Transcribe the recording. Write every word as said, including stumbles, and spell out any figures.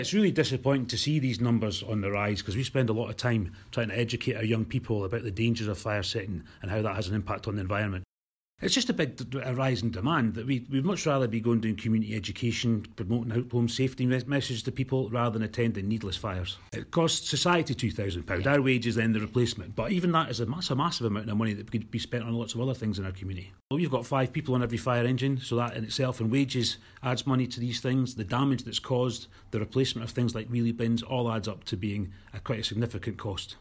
It's really disappointing to see these numbers on the rise because we spend a lot of time trying to educate our young people about the dangers of fire setting and how that has an impact on the environment. It's just a big a rise in demand that we, we'd much rather be going doing community education, promoting home safety messages to people rather than attending needless fires. It costs society two thousand pounds, our wages then the replacement, but even that is a massive, massive amount of money that could be spent on lots of other things in our community. Well, we've got five people on every fire engine, so that in itself and wages adds money to these things. The damage that's caused, the replacement of things like wheelie bins, all adds up to being a quite a significant cost.